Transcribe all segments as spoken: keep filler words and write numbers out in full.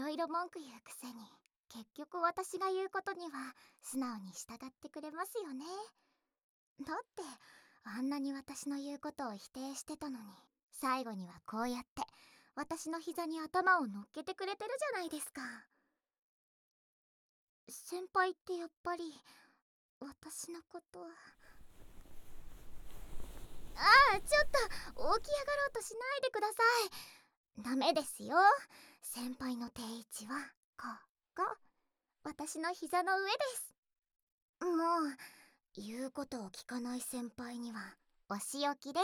ろいろ文句言うくせに、結局私が言うことには素直に従ってくれますよね。だってあんなに私の言うことを否定してたのに、最後にはこうやって私の膝に頭を乗っけてくれてるじゃないですか。先輩ってやっぱり私のこと。ああ、ちょっと起き上がろうとしないでください。ダメですよ。先輩の定位置はここ、私の膝の上です。もう言うことを聞かない先輩にはお仕置きです。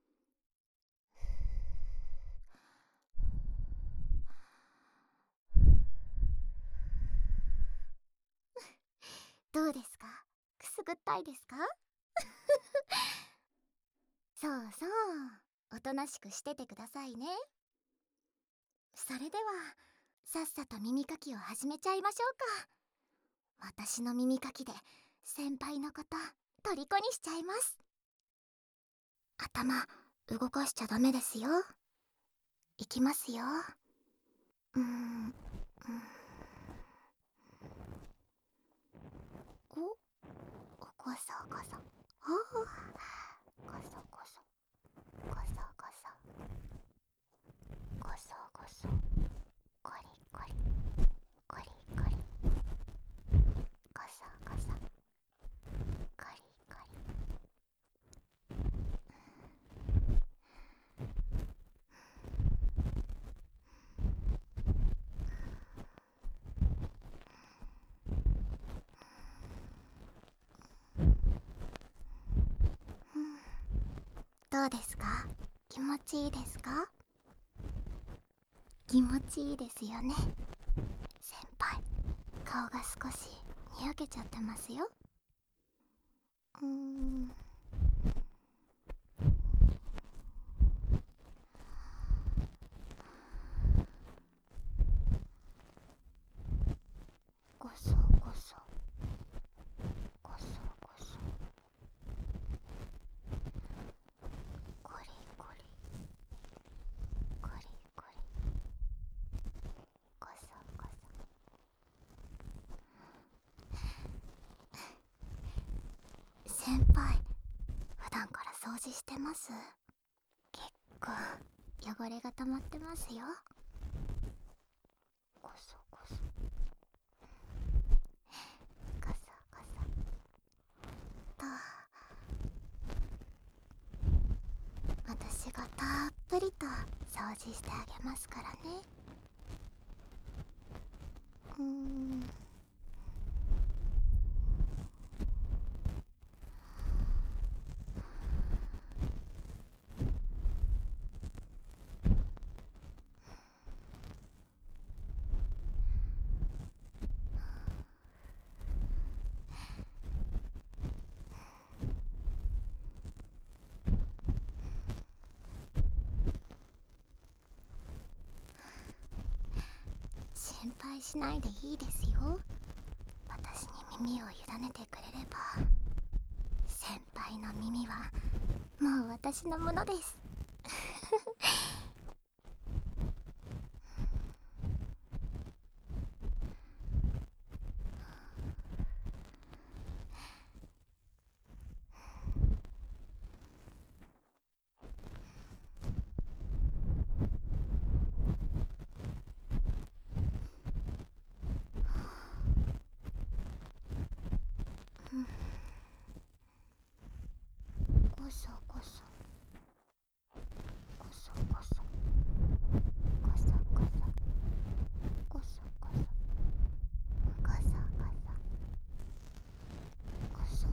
どうですか？くすぐったいですか？そうそう、おとなしくしててくださいね。それではさっさと耳かきを始めちゃいましょうか。私の耳かきで先輩のこと虜にしちゃいます。頭動かしちゃダメですよ。いきますよ。うーん、うん、お、ゴソゴソ、おお、ゴソゴソ、ゴソゴソ、ゴソゴソ、コリコリ、コリコリ、ゴソゴソ、コリコリ。どうですか？気持ちいいですか？気持ちいいですよね。先輩、顔が少しにやけちゃってますよ。うーん、ゴソゴソ、ゴソゴソ、コリコリ、コリコリ、ゴソゴソ。先輩、普段から掃除してます？結構汚れが溜まってますよ。ゴソゴソ、ゴソゴソと、私がたっぷりと掃除してあげますからね。うーん、心配しないでいいですよ。私に耳を委ねてくれれば、先輩の耳はもう私のものです。ゴソゴソ、ゴソゴソ、ゴソゴソ、ゴソゴソ、ゴソゴソ、ゴソ。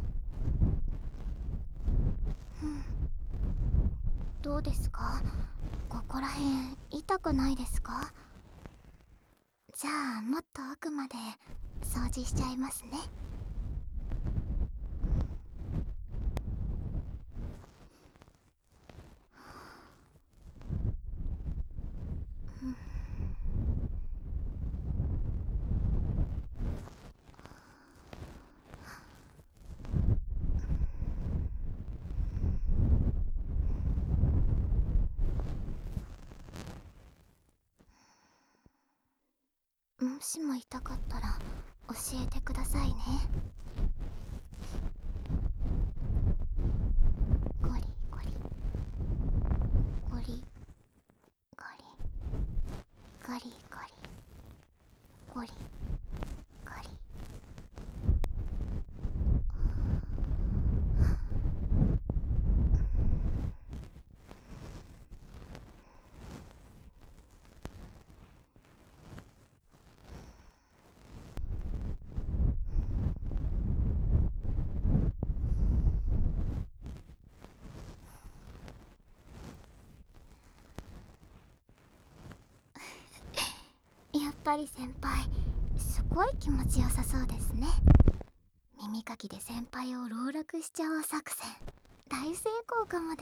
うん、どうですか？ここら辺痛くないですか？じゃあもっと奥まで掃除しちゃいますね。 もしも痛かったら教えてくださいね。ゴリゴリゴリゴリゴリゴリゴリゴリ。やっぱり先輩すごい気持ちよさそうですね。耳かきで先輩を籠絡しちゃおう作戦大成功かもです。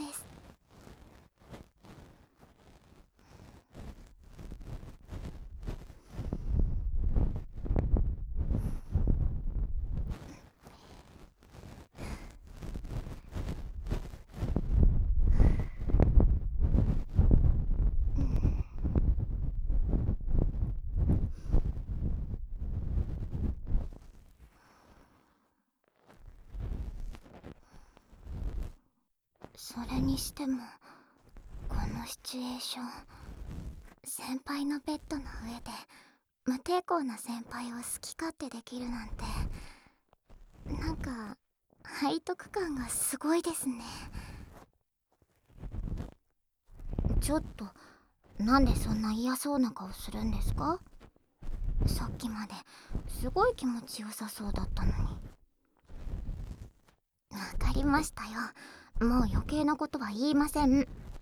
それにしてもこのシチュエーション、先輩のベッドの上で無抵抗な先輩を好き勝手できるなんて、なんか背徳感がすごいですね。ちょっとなんでそんな嫌そうな顔するんですか？さっきまですごい気持ちよさそうだったのに。わかりましたよ、もう余計なことは言いません。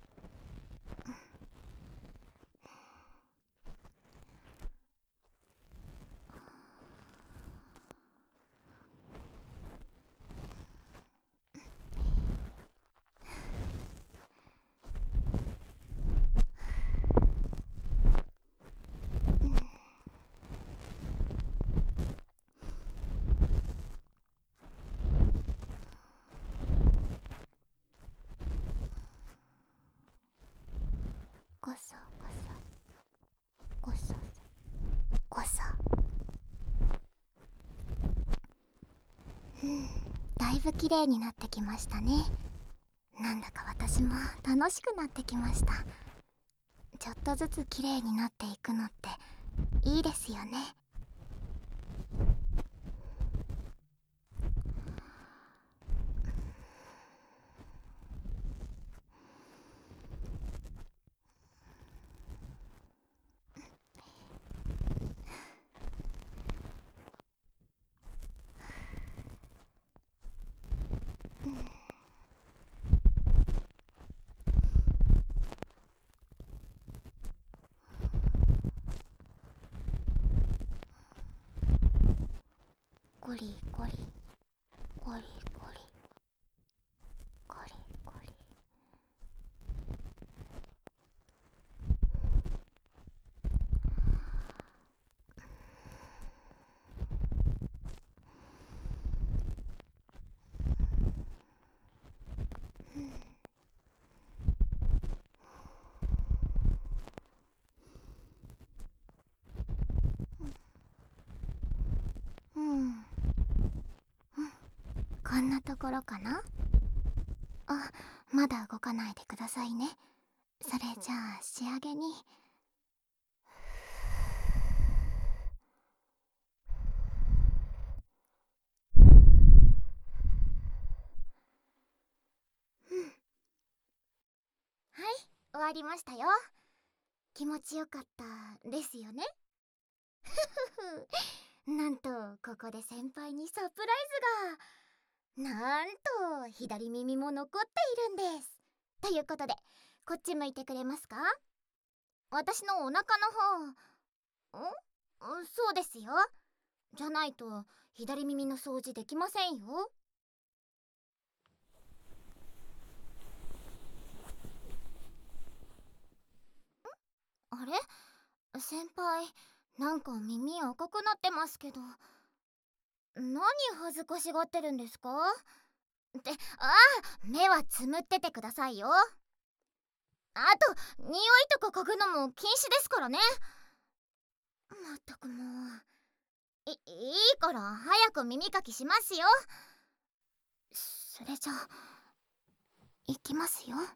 ごそごそごそごそ。うん、だいぶ綺麗になってきましたね。なんだか私も楽しくなってきました。ちょっとずつ綺麗になっていくのっていいですよね。ゴリゴリゴリゴリゴリゴリ。うん、うん、こんなところかな。あ、まだ動かないでくださいね。それじゃあ仕上げにはい、終わりましたよ。気持ちよかったですよね。ふふふ、なんとここで先輩にサプライズが。なんと左耳も残っているんです。ということでこっち向いてくれますか？私のお腹の方。ん？そうですよ。じゃないと左耳の掃除できませんよ。あれ？先輩、なんか耳赤くなってますけど、何恥ずかしがってるんですか？って、ああ、目はつむっててくださいよ。あと、匂いとか嗅ぐのも禁止ですからね。 まったくもう、いいいから早く耳かきしますよ。それじゃあいきますよ。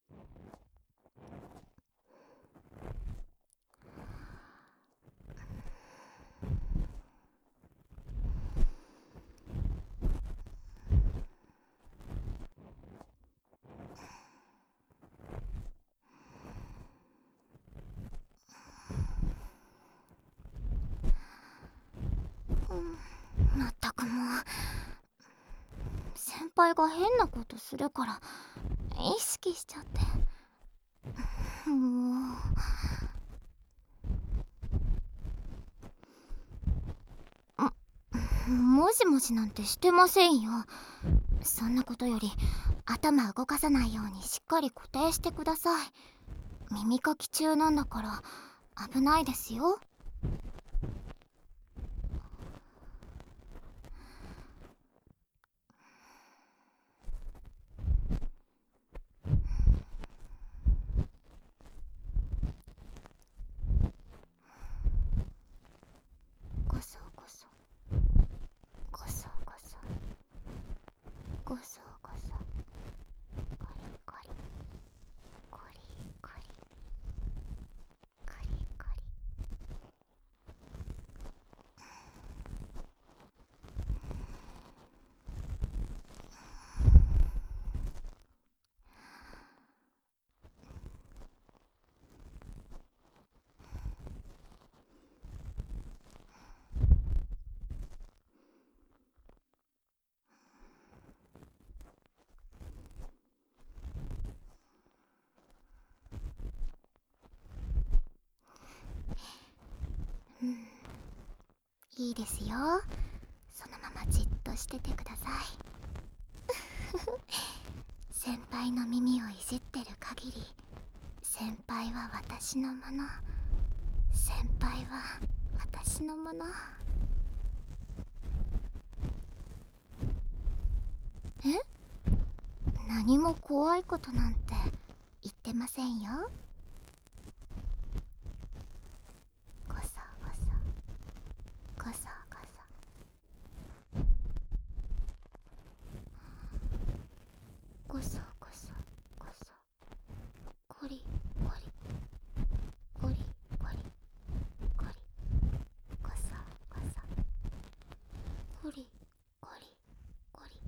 まったくもう、先輩が変なことするから意識しちゃって。もう、もしもしなんてしてませんよ。そんなことより頭動かさないようにしっかり固定してください。耳かき中なんだから危ないですよ。ゴソゴソゴソゴソゴソゴソ、コリコリコリコリコリコリ。うん、いいですよ。そのままじっとしててください。先輩の耳をいじってる限り先輩は私のもの、先輩は私のもの。え？何も怖いことなんて言ってませんよ。ゴソゴソゴソゴソゴソゴソゴソ、コリコリコリコリコリ、ゴソゴソ、コリコリコリ。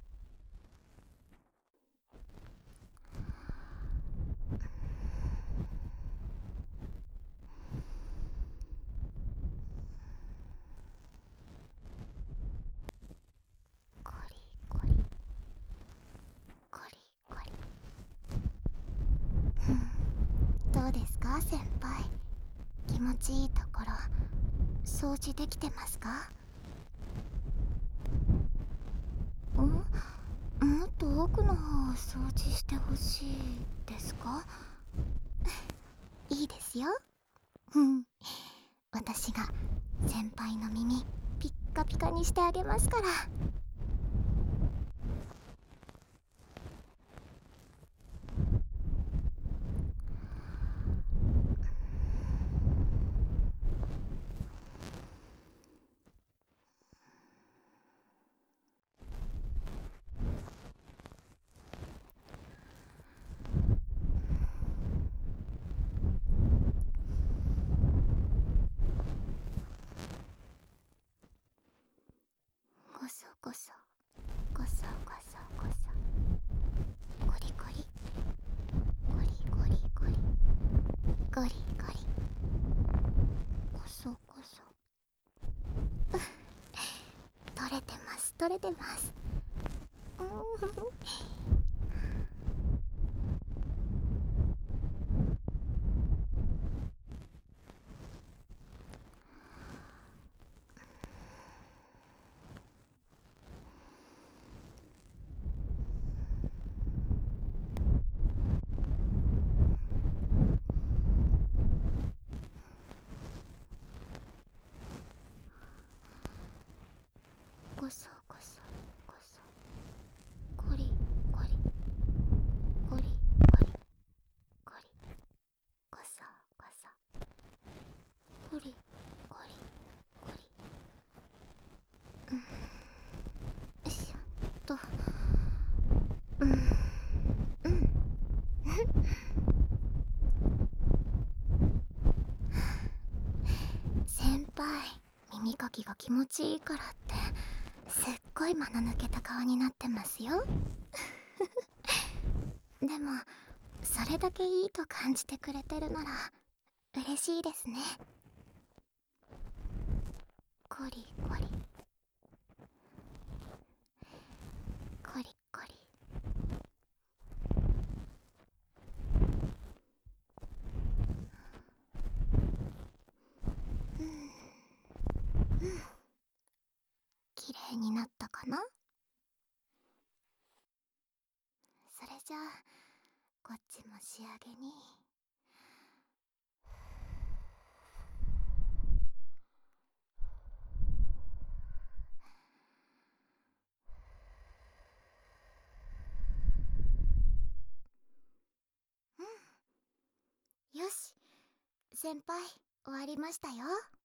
コリコリコリコリ。うん、どうですか先輩、気持ちいいところ掃除できてますか？ん？もっと奥の方を掃除してほしいですか？いいですよ。うん、私が先輩の耳ピッカピカにしてあげますから。ゴソゴソゴソゴソゴソ、コリコリコリコリコリコリコリ、ゴソゴソ。取れてます取れてます。うん。ゴソゴソゴ気持ちいいからってすっごい間の抜けた顔になってますよ。でもそれだけいいと感じてくれてるなら嬉しいですね。コリコリコリコリ。うんうん、綺麗になったかな。それじゃあこっちも仕上げに。うん、よし先輩終わりましたよ。